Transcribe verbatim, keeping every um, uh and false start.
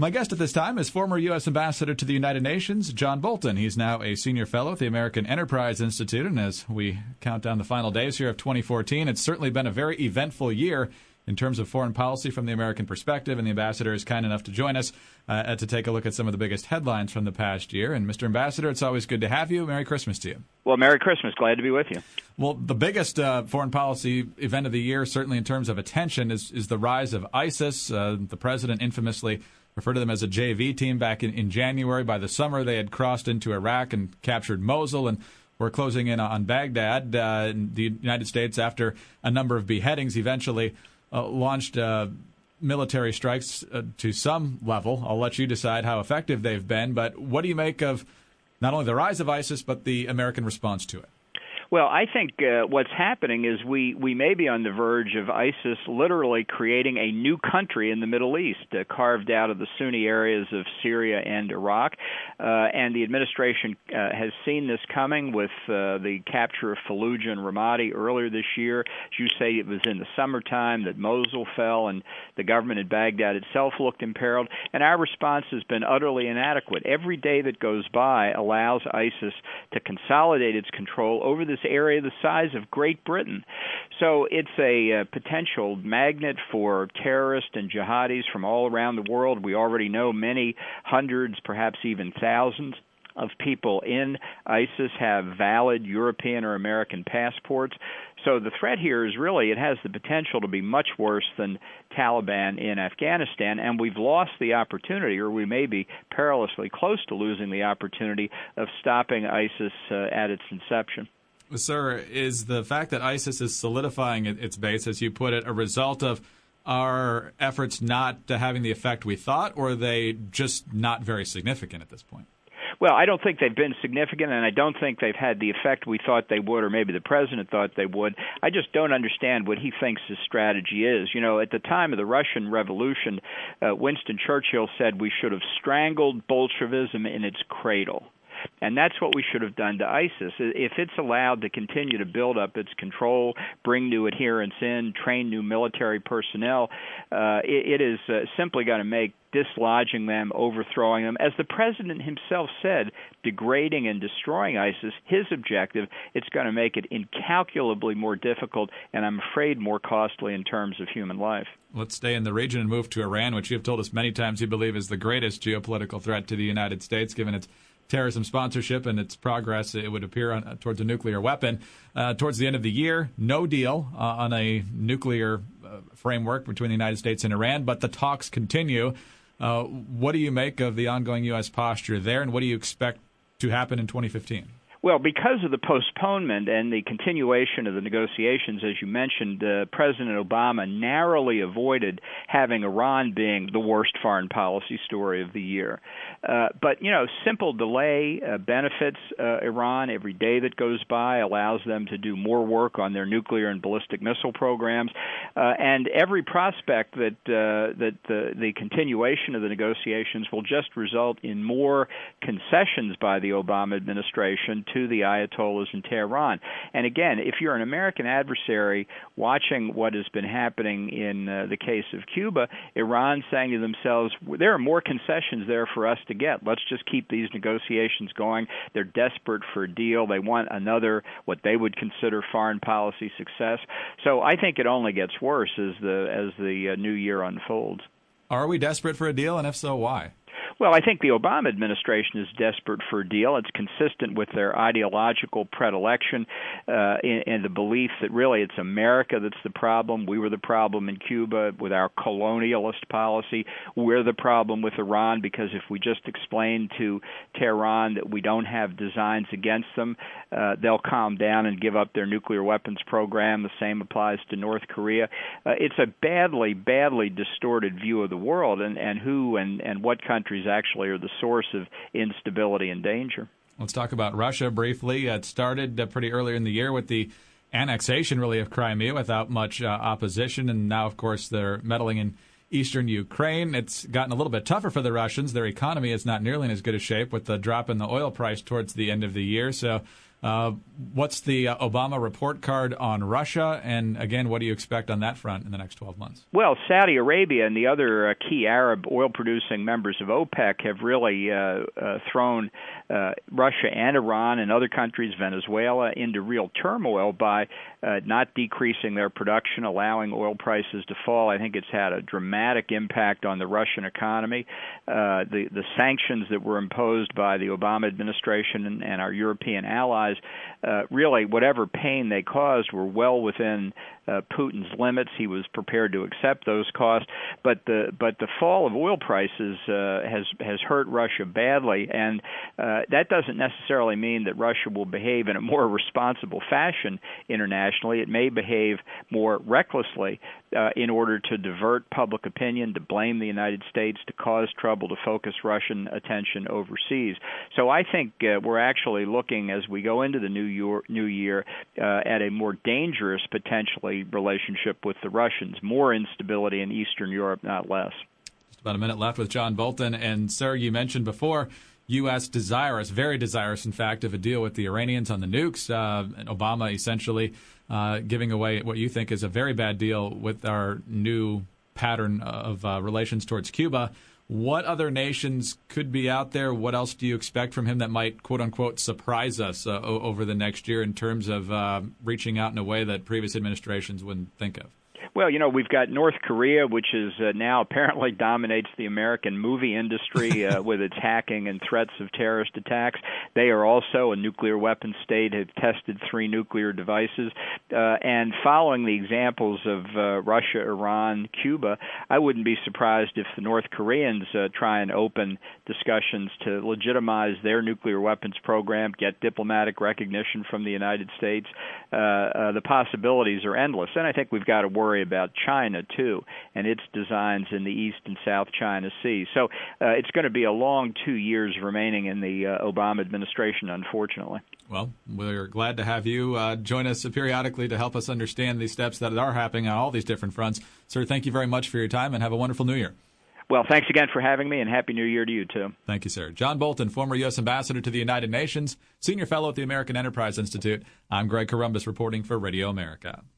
My guest at this time is former U S Ambassador to the United Nations, John Bolton. He's now a senior fellow at the American Enterprise Institute, and as we count down the final days here of twenty fourteen, it's certainly been a very eventful year in terms of foreign policy from the American perspective, and the ambassador is kind enough to join us uh, to take a look at some of the biggest headlines from the past year. And Mister Ambassador, it's always good to have you. Merry Christmas to you. Well, Merry Christmas. Glad to be with you. Well, the biggest uh, foreign policy event of the year, certainly in terms of attention, is, is the rise of ISIS. Uh, the president infamously referred to them as a J V team back in, in January. By the summer, they had crossed into Iraq and captured Mosul, and were closing in on Baghdad. Uh, the United States, after a number of beheadings, eventually Uh, launched uh, military strikes uh, to some level. I'll let you decide how effective they've been. But what do you make of not only the rise of ISIS, but the American response to it? Well, I think uh, what's happening is we, we may be on the verge of ISIS literally creating a new country in the Middle East, uh, carved out of the Sunni areas of Syria and Iraq. Uh, and the administration uh, has seen this coming with uh, the capture of Fallujah and Ramadi earlier this year. As you say, it was in the summertime that Mosul fell and the government in Baghdad itself looked imperiled. And our response has been utterly inadequate. Every day that goes by allows ISIS to consolidate its control over this area the size of Great Britain. So it's a uh, potential magnet for terrorists and jihadis from all around the world. We already know many hundreds, perhaps even thousands of people in ISIS have valid European or American passports. So the threat here is really, it has the potential to be much worse than Taliban in Afghanistan, and we've lost the opportunity, or we may be perilously close to losing the opportunity of stopping ISIS uh, at its inception. Sir, is the fact that ISIS is solidifying its base, as you put it, a result of our efforts not having the effect we thought, or are they just not very significant at this point? Well, I don't think they've been significant, and I don't think they've had the effect we thought they would, or maybe the president thought they would. I just don't understand what he thinks his strategy is. You know, at the time of the Russian Revolution, uh, Winston Churchill said we should have strangled Bolshevism in its cradle. And that's what we should have done to ISIS. If it's allowed to continue to build up its control, bring new adherents in, train new military personnel, uh, it, it is uh, simply going to make dislodging them, overthrowing them, as the president himself said, degrading and destroying ISIS, his objective, it's going to make it incalculably more difficult and I'm afraid more costly in terms of human life. Let's stay in the region and move to Iran, which you have told us many times you believe is the greatest geopolitical threat to the United States, given its terrorism sponsorship and its progress, it would appear, on, towards a nuclear weapon. Uh, towards the end of the year, no deal uh, on a nuclear uh, framework between the United States and Iran, but the talks continue. Uh, what do you make of the ongoing U S posture there, and what do you expect to happen in twenty fifteen? Well, because of the postponement and the continuation of the negotiations, as you mentioned, uh, President Obama narrowly avoided having Iran being the worst foreign policy story of the year. Uh, but, you know, simple delay uh, benefits uh, Iran. Every day that goes by allows them to do more work on their nuclear and ballistic missile programs. Uh, and every prospect that, uh, that the, the continuation of the negotiations will just result in more concessions by the Obama administration to the Ayatollahs in Tehran. And again, if you're an American adversary watching what has been happening in uh, the case of Cuba, Iran saying to themselves, there are more concessions there for us to get. Let's just keep these negotiations going. They're desperate for a deal. They want another, what they would consider foreign policy success. So I think it only gets worse as the, as the uh, new year unfolds. Are we desperate for a deal, and if so, why? Well, I think the Obama administration is desperate for a deal. It's consistent with their ideological predilection uh, and, and the belief that really it's America that's the problem. We were the problem in Cuba with our colonialist policy. We're the problem with Iran because if we just explain to Tehran that we don't have designs against them, uh, they'll calm down and give up their nuclear weapons program. The same applies to North Korea. Uh, it's a badly, badly distorted view of the world and, and who and, and what countries actually are the source of instability and danger. Let's talk about Russia briefly. It started uh, pretty earlier in the year with the annexation, really, of Crimea without much uh, opposition, and now, of course, they're meddling in eastern Ukraine. It's gotten a little bit tougher for the Russians. Their economy is not nearly in as good a shape with the drop in the oil price towards the end of the year. So Uh, what's the uh, Obama report card on Russia? And again, what do you expect on that front in the next twelve months? Well, Saudi Arabia and the other uh, key Arab oil-producing members of OPEC have really uh, uh, thrown uh, Russia and Iran and other countries, Venezuela, into real turmoil by uh, not decreasing their production, allowing oil prices to fall. I think it's had a dramatic impact on the Russian economy. Uh, the, the sanctions that were imposed by the Obama administration and, and our European allies, uh, really, whatever pain they caused were well within uh, Putin's limits. He was prepared to accept those costs, but the but the fall of oil prices uh, has has hurt Russia badly, and uh, that doesn't necessarily mean that Russia will behave in a more responsible fashion internationally. It may behave more recklessly uh, in order to divert public opinion, to blame the United States, to cause trouble, to focus Russian attention overseas. So I think uh, we're actually looking, as we go into the new year, new year uh, at a more dangerous, potentially, relationship with the Russians, more instability in Eastern Europe, not less. Just about a minute left with John Bolton. And, sir, you mentioned before U S desirous, very desirous, in fact, of a deal with the Iranians on the nukes, uh, and Obama essentially uh, giving away what you think is a very bad deal with our new pattern of uh, relations towards Cuba. What other nations could be out there? What else do you expect from him that might, quote-unquote, surprise us uh, o- over the next year in terms of uh, reaching out in a way that previous administrations wouldn't think of? Well, you know, we've got North Korea, which is uh, now apparently dominates the American movie industry uh, with its hacking and threats of terrorist attacks. They are also a nuclear weapons state, have tested three nuclear devices. Uh, and following the examples of uh, Russia, Iran, Cuba, I wouldn't be surprised if the North Koreans uh, try and open discussions to legitimize their nuclear weapons program, get diplomatic recognition from the United States. Uh, uh, the possibilities are endless. And I think we've got to worry about China, too, and its designs in the East and South China Sea. So uh, it's going to be a long two years remaining in the uh, Obama administration, unfortunately. Well, we're glad to have you uh, join us periodically to help us understand these steps that are happening on all these different fronts. Sir, thank you very much for your time, and have a wonderful New Year. Well, thanks again for having me, and Happy New Year to you, too. Thank you, sir. John Bolton, former U S Ambassador to the United Nations, Senior Fellow at the American Enterprise Institute. I'm Greg Corombos reporting for Radio America.